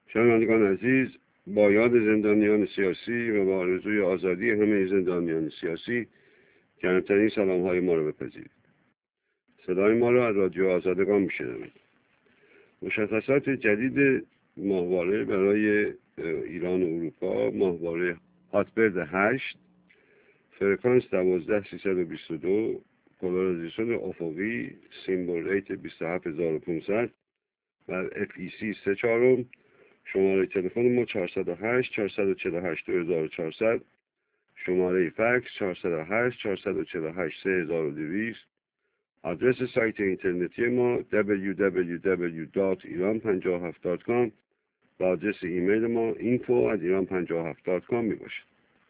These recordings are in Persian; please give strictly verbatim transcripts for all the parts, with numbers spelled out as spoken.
شنوندگان عزیز، با یاد زندانیان سیاسی و با آرزوی آزادی همه زندانیان سیاسی گرمترین سلام های ما را بپذیرید. صدای ما را از رادیو آزادگان میشنوید. مشخصات جدید ماهواره برای ایران و اروپا: ماهواره هاتبرد هشت، فرکانس دوازده سیصد و بیست و دو، پولاریزیشن افقی، سیمبل ریت بیست و هفت هزار و پانصد و اف ای سی سه چهارم. شماره تلفن ما چهارصد و هشت چهارصد و چهل و هشت دو هزار و چهارصد، شماره فکس چهارصد و هشت چهارصد و چهل و هشت سه هزار و دویست. آدرس سایت اینترنتی ما دبلیو دبلیو دبلیو دات ایران پنجاه و هفت دات کام و آدرس ایمیل ما اینفو ات ایران پنجاه و هفت دات کام می باشد.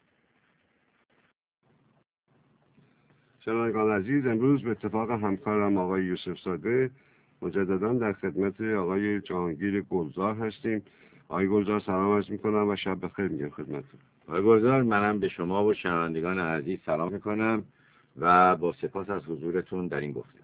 شنوندگان عزیز، امروز به اتفاق همکارم آقای یوسف زاده مجددا در خدمت آقای جهانگیر گلزار هستیم. آقای گلزار سلام عرض میکنم و شب بخیر میگم خدمتتون. آقای گلزار، منم به شما و شنوندگان عزیز سلام میکنم و با سپاس از حضورتون در این گفتگو.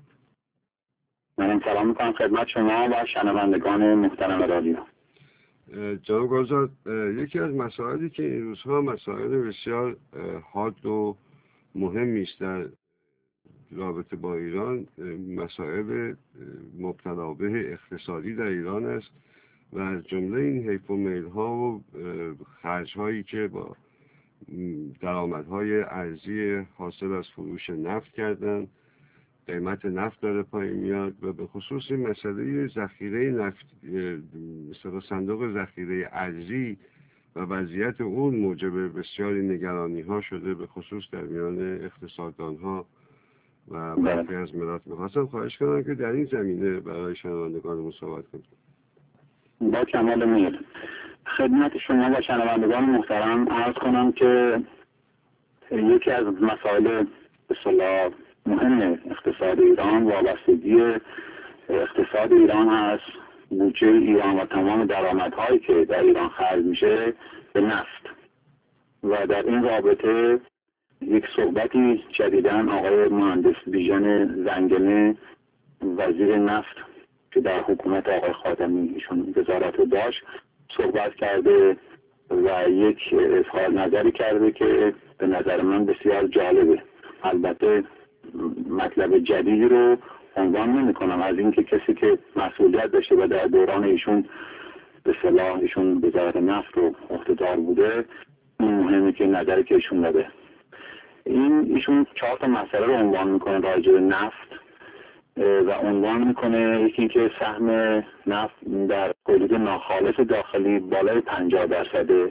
منم سلام میکنم خدمت شما و شنوندگان محترم رادیو. جناب گلزار، یکی از مسائلی که این روزها مسائل بسیار حاد و مهمی است در رابطه با ایران، مسائل مبتلا به اقتصادی در ایران است و از جمله این حیف و میل ها و خرج هایی که با درآمدهای ارزی حاصل از فروش نفت کردن. قیمت نفت داره پایین میاد و به خصوص مسئله ذخیره نفت، مثلا صندوق ذخیره ارزی و وضعیت اون موجب بسیاری نگرانی ها شده، به خصوص در میان اقتصاددان ها و برخی از ملت. میخواستم خواهش کنم که در این زمینه برای شنوندگان صحبت کنید. با کمال میل خدمت شما و شنوندگان محترم عرض کنم که یکی از مسائل اصطلاح مهم اقتصاد ایران وابستگی اقتصاد ایران هست، بودجه ایران و تمام درآمدهایی که در ایران خرج میشه به نفت. و در این رابطه یک صحبتی جدیداً آقای مهندس بیژن زنگنه وزیر نفت که در حکومت آقای خاتمی ایشون وزارت داشت صحبت کرده و یک اظهار نظری کرده که به نظر من بسیار جالبه. البته مطلب جدیدی رو عنوان نمی کنم، از اینکه کسی که مسئولیت داشته و در دوران ایشون به صلاح ایشون وزارت نفت رو عهده‌دار بوده، این مهمه که نظری که ایشون داده. این ایشون چهار تا مسئله رو عنوان میکنه راجع به نفت و عنوان میکنه یکی اینکه سهم نفت در تولید ناخالص داخلی بالای پنجاه درصده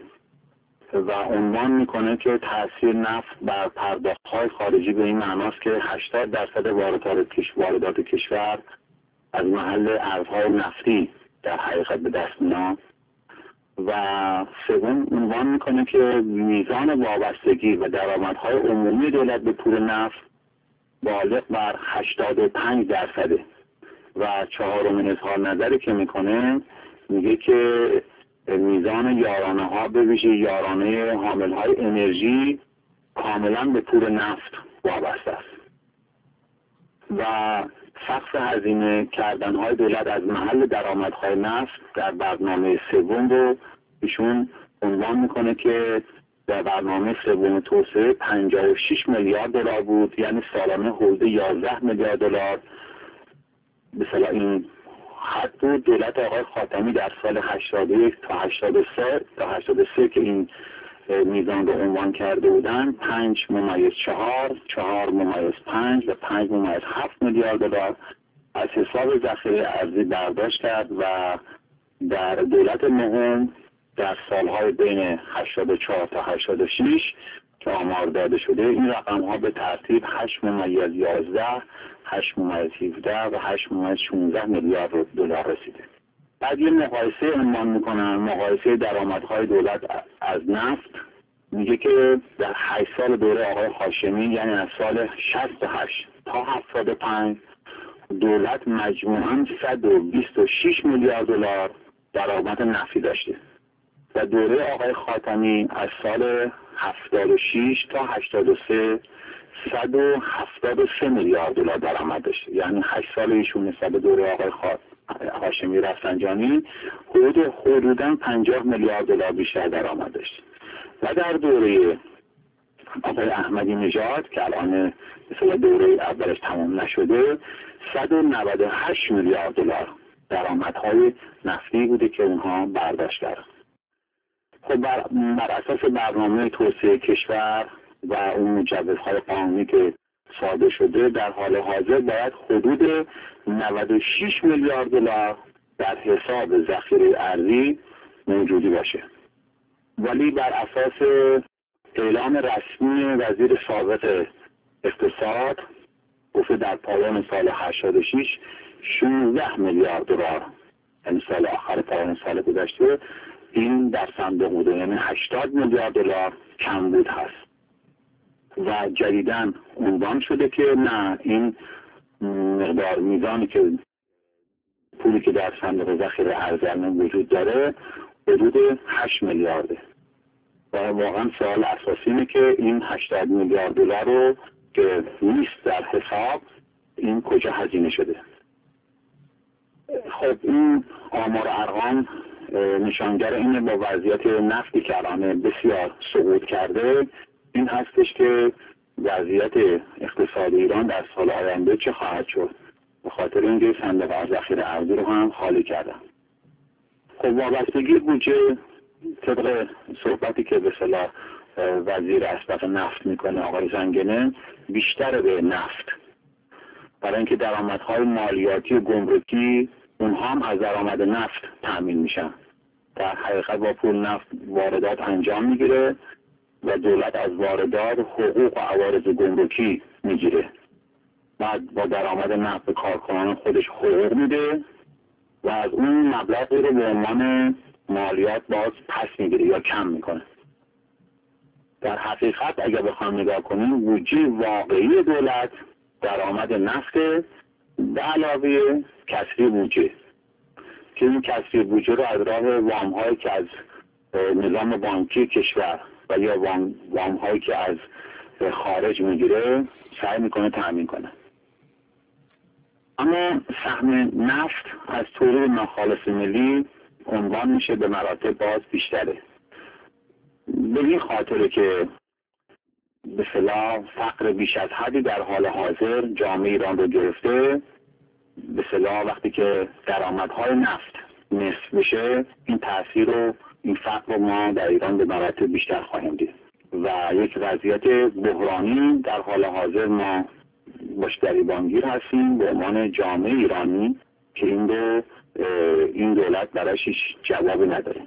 و عنوان میکنه که تاثیر نفت بر پرداخت‌های خارجی به این معناست که هشتاد درصد واردات واردات کشور از محل ارزهای نفتی در حقیقت به دست میاد. و سوم عنوان میکنه که میزان وابستگی و درآمدهای عمومی دولت به پول نفت بالغ بر هشتاد و پنج درصده. و چهارمین اظهار نظری که میکنه میگه که میزان یارانه ها به ویژه یارانه حامل های انرژی کاملا به پول نفت وابسته است و سقف هزینه کردن های دولت از محل درآمدهای نفت در برنامه سوم رو ایشون عنوان میکنه که در برنامه سوم توسعه پنجاه و شش میلیارد دلار بود، یعنی سالانه حدود یازده میلیارد دلار. مثلا این حد بود دولت آقای خاتمی در سال هشتاد و یک تا هشتاد و سه تا هشتاد و سه که این میزان رو عنوان کرده بودن، پنج ممیز چهار، چهار ممیز پنج و پنج ممیز هفت میلیارد دلار از حساب ذخیره ارزی برداشت کرد و در دولت نهم در سالهای بین هشتاد و چهار تا هشتاد و شش که آمار داده شده این رقم ها به ترتیب هشت ممیز یازده، هشت ممیز هفده و هشت ممیز شانزده میلیارد دلار رسیده. بعد یه مقایسه عنوان میکنن، مقایسه درآمدهای دولت از نفت. میگه که در هشت سال دوره آقای هاشمی، یعنی از سال شصت و هشت تا هفتاد و پنج، دولت مجموعاً صد و بیست و شش میلیارد دلار درآمد نفتی داشته و دوره آقای خاتمی از سال هفتاد و شش تا هشتاد و سه صد و هفتاد و سه میلیارد دلار درآمد داشته. یعنی هشت سال ایشون نسبت به دوره آقای هاشمی رفسنجانی حدود حدوداً پنجاه میلیارد دلار بیشتر درآمد داشت و در دوره آقای احمدی نژاد که الان مثلا دوره اولش تمام نشده صد و نود و هشت میلیارد دلار درآمدهای نفتی بوده که اونها برداشت کردن. خب بر, بر اساس برنامه توسعه کشور و اون مجوزهای قانونی که صادر شده در حال حاضر باید حدود نود و شش میلیارد دلار در حساب ذخیره ارزی موجودی باشه، ولی بر اساس اعلام رسمی وزیر سابق اقتصاد گفته در پایان سال هشتاد و شش شانزده میلیارد دلار، یعنی سال آخر پایان سال گذشته این در صندوق بوده، یعنی هشتاد میلیارد دلار کمبود هست و جدیداً عنوان شده که نه، این مقدار میزانی که پولی که در صندوق ذخیره ارزی وجود داره حدود هشت میلیارده و واقعا سوال اساسی اینه که این هشتاد میلیارد دلار رو که نیست در حساب این کجا هزینه شده. خب این آمار و ارقام نشانگر اینه با وضعیت نفتی که الان بسیار سقوط کرده این هستش که وضعیت اقتصاد ایران در سال آینده چه خواهد شد، به خاطر اینکه صندوق ذخیره ارزی رو هم خالی کردن. خب وابستگی بودجه طبق صحبتی که به اصطلاح وزیر اسبق نفت میکنه آقای زنگنه بیشتر به نفت، برای اینکه درآمدهای مالیاتی و گمرکی اونها هم از درآمد نفت تامین میشن. در حقیقت با پول نفت واردات انجام میگیره و دولت از واردات حقوق و عوارض گمرکی میگیره، بعد با درآمد نفت به کارکنان خودش حقوق میده و از اون مبلغی رو به عنوان مالیات باز پس میگیره یا کم میکنه. در حقیقت اگر بخوام نگاه کنیم بودجه واقعی دولت درآمد نفت به علاوه کسری بودجه که این کسری بودجه رو از راه وام هایی که از نظام بانکی کشور و یا وام, وام هایی که از خارج میگیره سعی میکنه تامین کنه. اما سهم نفت از تولید ناخالص ملی عنوان میشه به مراتب باز بیشتره، به این خاطره که به اصطلاح فقر بیش از حدی در حال حاضر جامعه ایران رو گرفته. به اصطلاح وقتی که درآمدهای نفت نصف بشه این تاثیر رو این فقر رو ما در ایران به مراتب بیشتر خواهیم دید و یک وضعیت بحرانی در حال حاضر ما باش گریبانگیر هستیم به عنوان جامعه ایرانی که این رو این دولت برایش هیچ جوابی نداره.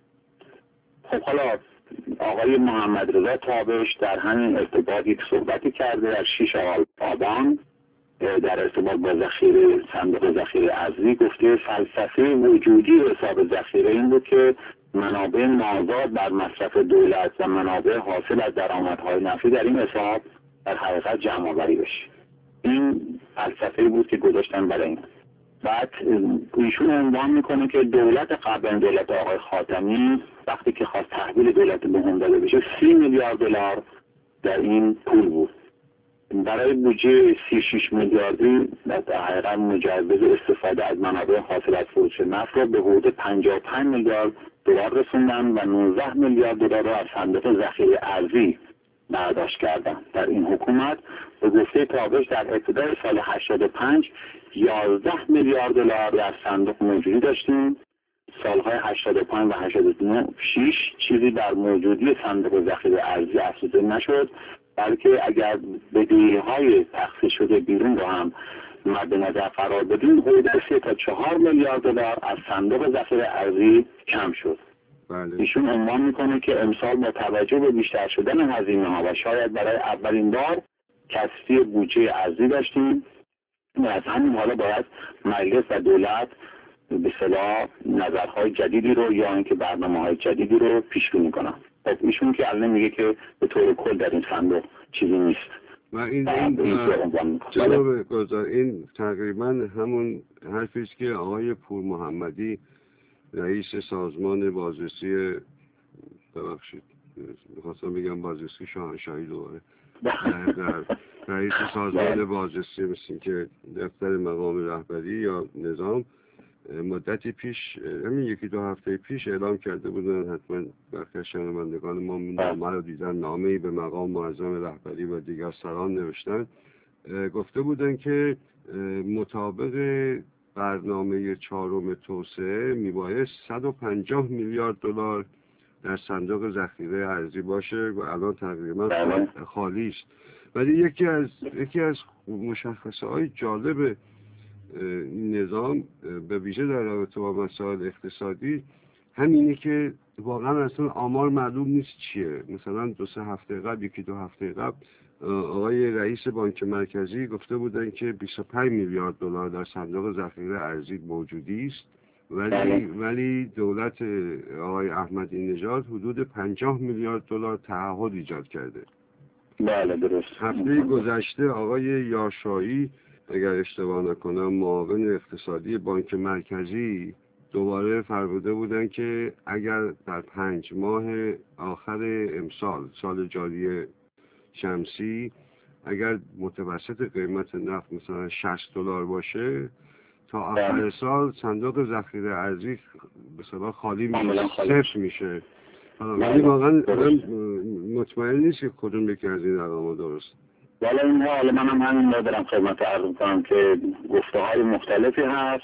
خب حالا آقای محمد رضا تابش در همین ارتباط یک صحبتی کرده در شش آبان در ارتباط با ذخیره صندوق ذخیره ارزی گفته فلسفه وجودی حساب ذخیره این بود که منابع مازاد بر مصرف دولت و منابع حاصل از درآمدهای نفتی در این حساب در حقیقت جمع آوری بشه. این فلسفه بود که گذاشتن برای این. بعد ایشون عنوان میکنه که دولت قبل دولت آقای خاتمی وقتی که خواست تحویل دولت بهمون داده بشه سی میلیارد دلار در این پول بود. برای بودجه سی و شش میلیاردی در حقیقت مجوز استفاده از منابع حاصل از فروش نفت رو به حدود پنجاه و پنج میلیارد دلار رسوندن و نوزده میلیارد دلار رو از صندوق ذخیره ارزی برداشت کردن. در این حکومت به گفته تابش در ابتدای سال هشتاد و پنج یازده میلیارد دلار در صندوق موجودی داشتیم. سالهای هشتاد و پنج و هشتاد و شش چیزی در موجودی صندوق ذخیره ارزی افزوده نشد، بلکه اگر بدهی‌های تخصیص شده بیرون رو هم مد نظر قرار بدیم حدود سه تا چهار میلیارد دلار از صندوق ذخیره ارزی کم شد. بله. ایشون عنوان میکنه که امسال با توجه به بیشتر شدن هزینه ها و شاید برای اولین بار کسری بودجه ارزی داشتیم و از همین حالا باید مجلس و دولت به اصطلاح نظرهای جدیدی رو یا اینکه برنامه‌های جدیدی رو پیش بینی کنن. خب ایشون که الان میگه که به طور کل در این صندوق چیزی نیست. و این این جناب گذار این تقریبا همون حرفی است که آقای پور محمدی رئیس سازمان بازرسی ببخشید می‌خواستم بگم بازرسی شاهنشاهی دوباره در رئیس سازمان بازرسی مثل که دفتر مقام رهبری یا نظام مدتی پیش، همین یکی دو هفته پیش اعلام کرده بودن، حتما برخی از شنوندگان ما نامه رو دیدن، نامه‌ای به مقام معظم رهبری و دیگر سران نوشتن، گفته بودن که مطابق برنامه چهارم توسعه میبایست صد و پنجاه میلیارد دلار در صندوق ذخیره ارزی باشه و الان تقریبا خالی است. ولی یکی از یکی از مشخصه های جالب این نظام به ویژه در رابطه با مسائل اقتصادی همینه که واقعا اصلا آمار معلوم نیست چیه. مثلا دو سه هفته قبل، یکی دو هفته قبل، آقای رئیس بانک مرکزی گفته بودن که بیست و پنج میلیارد دلار در صندوق ذخیره ارزی موجودی است، ولی ولی دولت آقای احمدی نژاد حدود پنجاه میلیارد دلار تعهد ایجاد کرده. بله درست. هفته گذشته آقای یاشایی اگر اشتباه نکنم معاون اقتصادی بانک مرکزی دوباره فرموده بودن که اگر در پنج ماه آخر امسال، سال جاری شمسی، اگر متوسط قیمت نفت مثلا شصت دلار باشه، تا آخر سال صندوق ذخیره ارزی به اصطلاح خالی میشه، صفر میشه. ولی واقعا مطمئن نیست که کدوم یکی از این رقم‌ها درست. والا این حال من هم همین رو دارم خدمت عرض می‌کنم که گفته های مختلفی هست،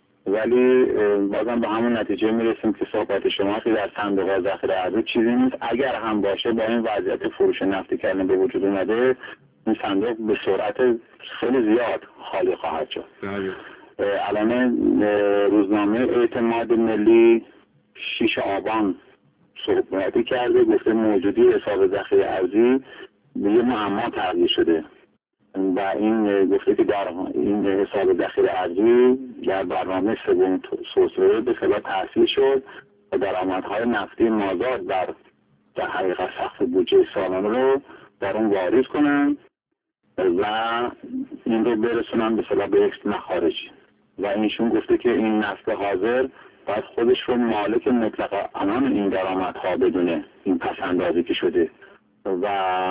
ولی بازم به همون نتیجه میرسیم که صحبت شما که در صندوق ذخیره ارزی چیزی نیست. اگر هم باشه با این وضعیت فروش نفتی که به وجود اومده، این صندوق به سرعت خیلی زیاد خالی خواهد شد. الان روزنامه اعتماد ملی شش آبان صحبتی کرده، گفته موجودی حساب ذخیره ارزی به یه معما تبدیل شده و این گفته که در این حساب ذخیره ارزی در برنامه سوم توسعه به صلاح تأسیس شد و درآمدهای نفتی مازاد در در حقیقت سقف بودجه سالانه رو در اون واریز کنن و این رو برسونن به صلاح به یک مخارج. و اینشون گفته که این نفت حاضر باید خودش رو مالک مطلق امان این درآمدها بدونه، این پسندازی که شده و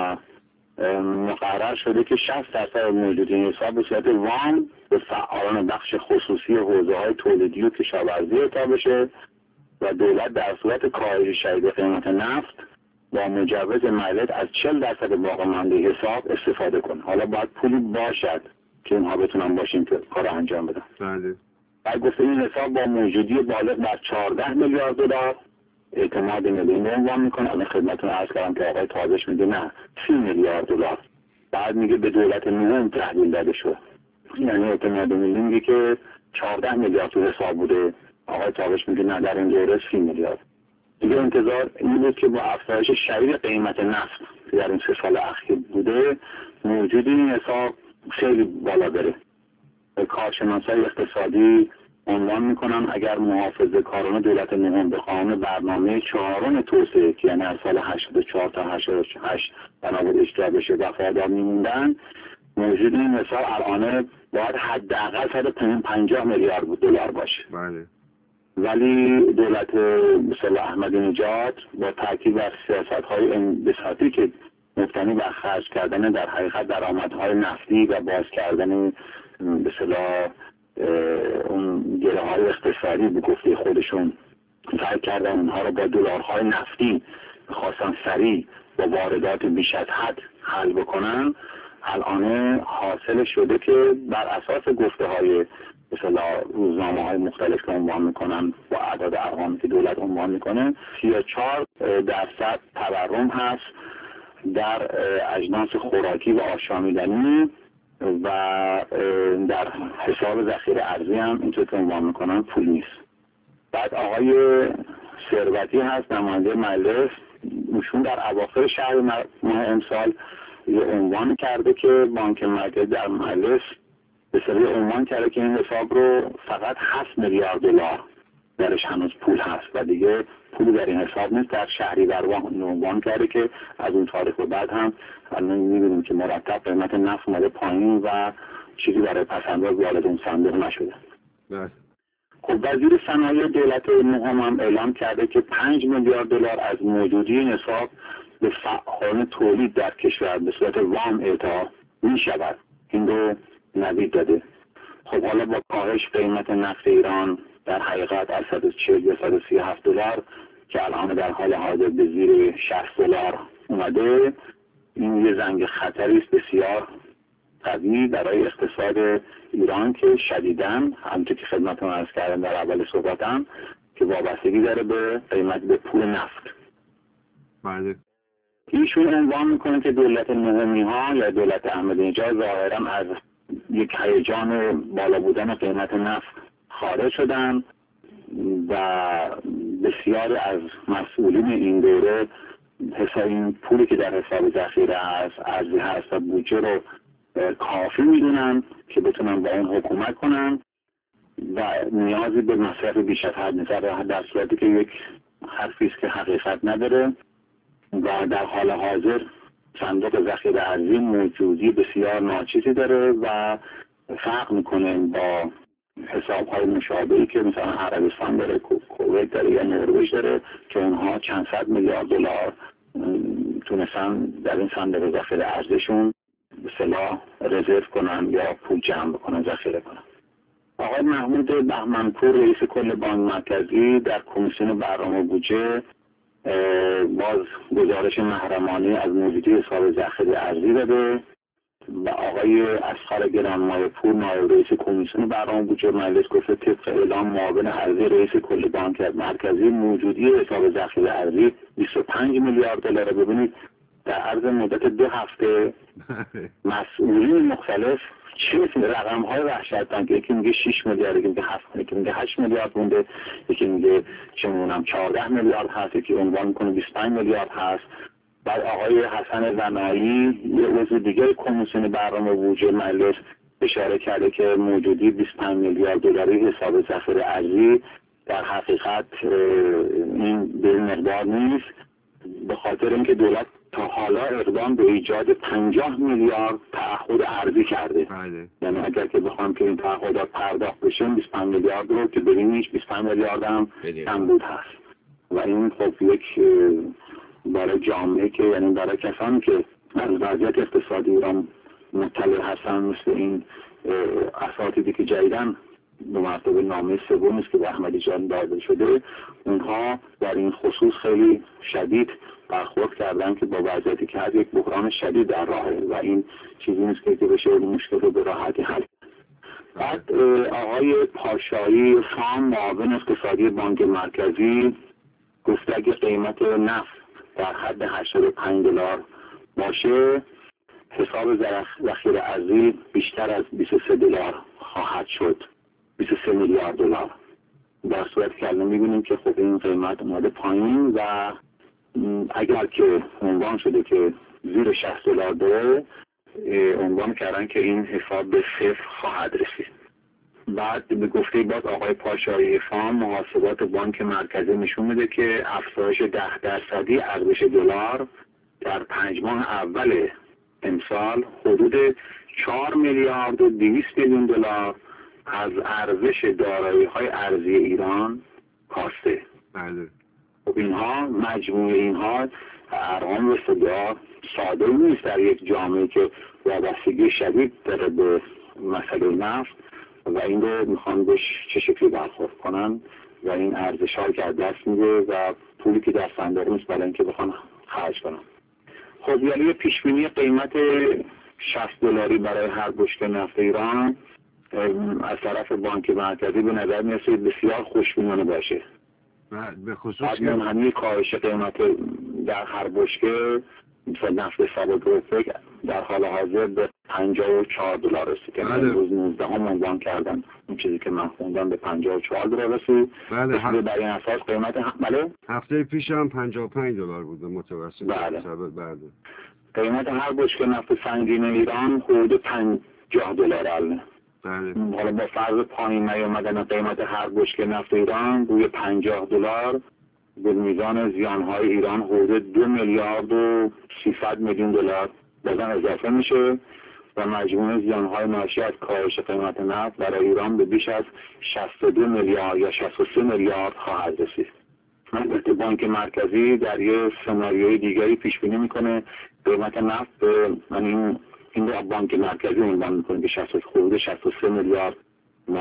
مقرر شده که شصت درصد موجودی این حساب به صورت وام به فعالان بخش خصوصی حوزه های تولیدی و کشاورزی اعطا بشه و دولت در صورت کاهش شدید قیمت نفت با مجوز مجلس از چهل درصد باقی مانده حساب استفاده کنه. حالا باید پولی باشد که اینها بتونن باشیم که کار انجام بدن. بله. بعد گفته این حساب با موجودی بالغ بر چهارده میلیارد دلار اعتماد ملی عنوان میکنه. الان خدمتتون عرض کردم که آقای تابش میگه نه سی میلیارد دلار. بعد میگه به دولت نهم تحویل داده شد. یعنی اعتماد ملی میگه که چهارده میلیارد تو حساب بوده، آقای تابش میگه نه در این دوره سی میلیارد. دیگه انتظار این بود که با افزایش شدید قیمت نفت که در این سه سال اخیر بوده، موجودی این حساب خیلی بالا بره. کارشناسای اقتصادی عنوان میکنن اگر محافظه کاران دولت نهم به قانون برنامه چهارم توسعه که یعنی از سال هشتاد و چهار تا هشتاد و هشت بنابرای اجرا بشه وفادار میموندن، موجود این حساب الان باید حداقل صد و پنجاه میلیارد دلار باشه. بله. ولی دولت مثل احمدی نژاد با تاکید بر سیاست‌های انبساطی که مبتنی بر خرج کردن در حقیقت درآمدهای نفتی و باز کردن به اصطلاح اون گره‌های اقتصادی به گفته خودشون سعی کردن اونها رو با دلارهای نفتی خواستن سریع با واردات بیش از حد حل بکنن. الان حاصل شده که بر اساس گفته های مثلا روزنامه های مختلف که عنوان میکنن با اعداد ارقامی که دولت عنوان میکنه سی و چهار درصد تورم هست در اجناس خوراکی و آشامیدنی و در حساب ذخیره ارزی هم اینطور که عنوان میکنن پول نیست. بعد آقای ثروتی هست نماینده مجلس، ایشون در اواخر شهر ماه امسال یه عنوان کرده که بانک مرکزی در مجلس به سری عنوان کرده که این حساب رو فقط هفت میلیارد دلار درش هنوز پول هست و دیگه پول در این حساب نیست. در شهریور عنوان کرده که از اون تاریخ به بعد هم الان می‌بینیم که مرتب قیمت نفت اومده پایین و چیزی برای پس‌انداز وارد اون صندوق نشده. بله. خب وزیر صنایع دولت نهم هم اعلام کرده که پنج میلیارد دلار از موجودی این حساب به فعالان تولید در کشور به صورت وام اعطا می‌شود. این رو نوید داده. خب حالا با کاهش قیمت نفت ایران در حقیقت از صد و چهل یا صد و سی و هفت دلار که الان در حال حاضر به زیر شصت دلار اومده، این یه زنگ خطری است بسیار قوی برای اقتصاد ایران که شدیداً همونطور که خدمتتون عرض کردم در اول صحبتم که وابستگی داره به قیمت به پول نفت. بله. ایشون عنوان میکنه که دولت نهمی ها یا دولت احمدی نژاد ظاهرا از یک هیجان بالا بودن قیمت نفت خارج شدن و بسیار از مسئولین این دوره حساب این پولی که در حساب ذخیره هست ارزی هست و بودجه رو کافی میدونن که بتونن با این حکومت کنن و نیازی به مصرف بیش از حد نیست، در صورتی که یک حرفی است که حقیقت نداره و در حال حاضر صندوق ذخیره ارزی موجودی بسیار ناچیزی داره و فرق میکنه با حساب‌های مشابهی که مثلا عربستان داره، کویت داره یا نروژ داره که اونها چند صد میلیارد دلار تونستن در این صندوق ذخیره ارزششون به اصطلاح رزرو کنن یا پول جمع بکنن، ذخیره کنن. آقای محمود بهمنپور رئیس کل بانک مرکزی در کمیسیون برنامه بودجه باز گزارش محرمانه از موجودی حساب ذخیره ارزی داده و آقای اصغر گرانمایه‌پور نایب رئیس کمیسیون برنامه بودجه مجلس گفته طبق اعلام معاون ارزی رئیس کل بانک مرکزی موجودی حساب ذخیره ارزی بیست و پنج میلیارد دلار. ببینید در عرض مدت دو هفته مسئولین مختلف چه رقم های وحشتناک، یکی میگه شش میلیارد، یکی میگه هفت، یکی میگه هشت میلیارد بونده، یکی میگه چه میدونم چهارده میلیارد هست، یکی عنوان میکنه بیست و پنج میلیارد هست. بعد آقای حسن زنایی یه عضو دیگه کمیسیون برنامه بودجه مجلس اشاره کرده که موجودی بیست و پنج میلیارد دلاری حساب ذخیره ارزی در حقیقت این به مقدار نیست، به خاطر اینکه دولت تا حالا اقدام به ایجاد پنجاه میلیارد تعهد ارزی کرده. بله. یعنی اگر که بخوام که این تعهدات پرداخت بشه بیست و پنج میلیارد رو که ببینیش بیست و پنج میلیارد هم کمبود هست و این خب یک برای جامعه که یعنی برای کسانی که از وضعیت اقتصادی ایران مطلع هستن مثل این اساتیدی که جدیداً به مرتبه نامه سوم است که به احمدی جان داده شده، اونها در این خصوص خیلی شدید برخورد کردن که با وضعیتی که هست یک بحران شدید در راهه و این چیزی نیست که بشه این مشکل رو به راحتی حل. بعد آقای پاشایی فام معاون اقتصادی بانک مرکزی گفته اگه قیمت نفت در حد هشتاد و پنج دلار باشه حساب ذخیره ارزی بیشتر از بیست و سه دلار خواهد شد، بیست و سه میلیارد دلار. در صورت که الان می‌بینیم که خب این قیمت اومده پایین و اگر که عنوان شده که زیر شصت دلار داره عنوان کردن که این حساب به صفر خواهد رسید. بعد به گفته باز آقای پاشایی فام محاسبات بانک مرکزی نشون میده که افزایش ده درصدی ارزش دلار در پنج ماه اول امسال حدود چهار میلیارد و دویست میلیون دلار از ارزش دارایی‌های ارزی ایران کاسته. بله. خب اینها مجموع اینها ارقام بسیار ساده نیست در یک جامعه که وابستگی شدید داره به مسئله نفت و این رو میخوان بهش چه شکلی برخورد کنن و این ارزش ها که از دست میده و پولی که در صندوق نیست برای اینکه بخوان خرج کنن. خب یعنی پیش بینی قیمت شصت دلاری برای هر بشکه نفت ایران از طرف بانک مرکزی به نظر میرسه بسیار خوشبینانه باشه. به خصوص که همین کاهش قیمت در هر بشکه مثل نفت ثابت اوپک در حال حاضر به پنجاه و چهار دلار رسید که امروز نوزده هم عنوان کردن اون چیزی که من خوندم به پنجاه و چهار دلار رسید. بله. ه... بر این اساس قیمت هم... بله هفته پیش هم پنجاه و پنج دلار بود متوسط. بله. بله. قیمت هر بشکه نفت سنگین ایران حدود پنجاه دلار الان. بله. حالا با فرض پایین نیامدن قیمت هر بشکه نفت ایران روی پنجاه دلار به میزان زیانهای ایران حدود دو میلیارد و سیصد میلیون دلار بازم اضافه میشه و مجموع زیانهای ناشی از کاهش قیمت نفت برای ایران به بیش از شصت و دو میلیارد یا شصت و سه میلیارد خواهد رسید. البته بانک مرکزی در یه سناریوی دیگری پیش بینی میکنه قیمت نفت به من این این رو بانک مرکزی عنوان میکنه که شصت حدود شصت و سه میلیارد ما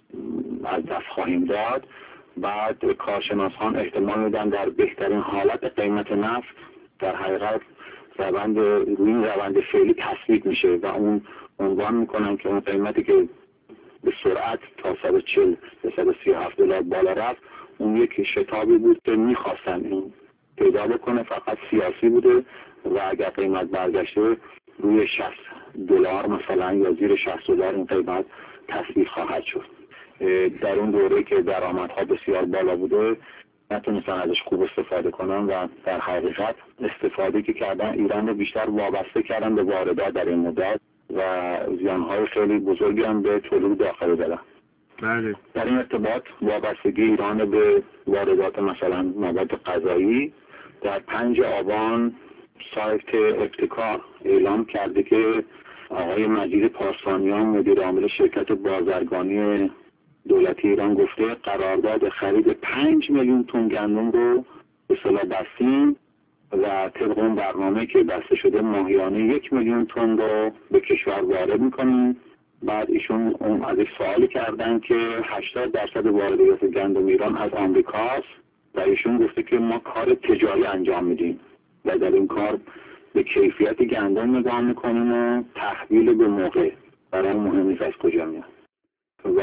از دست خواهیم داد. بعد کارشناسان احتمال میدن در بهترین حالت قیمت نفت در حقیقت روند روی این روند فعلی تثبیت میشه و اون عنوان میکنن که اون قیمتی که به سرعت تا صد و چهل تا صد و سی و هفت دلار بالا رفت اون یک شتابی بود که میخواستن این پیدا بکنه، فقط سیاسی بوده و اگر قیمت برگشته روی شصت دلار مثلا یا زیر شصت دلار این قیمت تثبیت خواهد شد. در اون دوره که درآمدها بسیار بالا بوده نتونستن ازش خوب استفاده کنن و در حقیقت استفاده که کردن ایران رو بیشتر وابسته کردن به واردات در این مدت و زیانهای خیلی بزرگی هم به تولید داخلی دادن. بله. در این ارتباط وابستگی ایران به واردات مثلا مواد غذایی در پنج آبان سایت ابتکار اعلام کرده که آقای مجید پارسانیان مدیر عامل شرکت بازرگانی دولتی ایران گفته قرارداد خرید پنج میلیون تن گندم رو به اصطلاح بستیم و طبق اون برنامه که بسته شده ماهیانه یک میلیون تن رو به کشور وارد میکنیم. بعد ایشون اون ازش سوالی کردن که هشتاد درصد واردات گندم ایران از آمریکاست و ایشون گفته که ما کار تجاری انجام میدیم و در این کار به کیفیت گندم نگاه میکنیم و تحویل به موقع برای مهم نیست از کجا میاد. و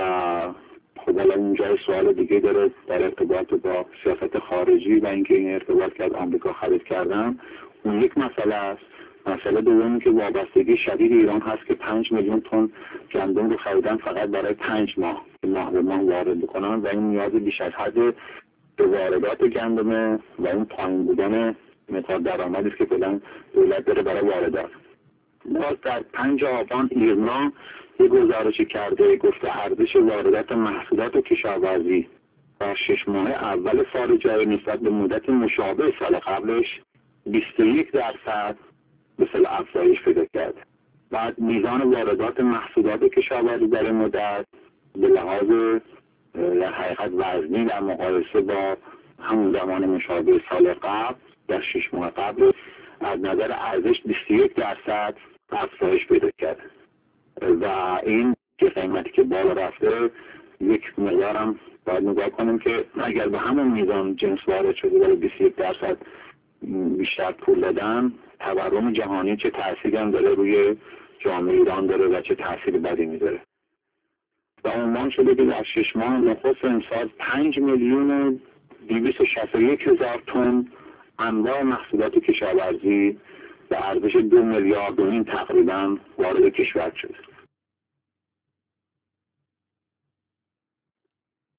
خب حالا اونجا سوال دیگه داره در ارتباط با سیاست خارجی و اینکه این ارتباط که از آمریکا خرید کردن اون یک مسئله است. مسئله دومی که وابستگی شدید ایران هست که پنج میلیون تن گندم رو خریدن فقط برای پنج ماه که ماه به ماه وارد بکنن و این نیاز بیش از حد به واردات گندمه و این پایین بودن مقدار درآمدی است که فعلا دولت داره برای واردات. باز در پنج آبان ایرنا یک گزارشی کرده گفته ارزش واردات محصولات کشاورزی در شش ماه اول سال جاری نسبت به مدت مشابه سال قبلش بیست و یک درصد به اصطلاح افزایش پیدا کرد. بعد میزان واردات محصولات کشاورزی در این مدت به لحاظ در حقیقت وزنی در مقایسه با همون زمان مشابه سال قبل در شش ماه قبل از نظر ارزش بیست و یک درصد افزایش پیدا کرد و این که قیمتی که بالا رفته یک مقدار هم باید نگاه کنیم که اگر به همون میزان جنس وارد شده برای بیست و یک درصد بیشتر پول دادن تورم جهانی چه تأثیری هم داره روی جامعه ایران داره و چه تأثیر بدی میذاره. و عنوان شده که در شش ماه نخست امسال پنج میلیون و دویست و شصت و یک هزار تن انواع محصولات کشاورزی به ارزش دو میلیارد و نیم تقریبا وارد کشور شد.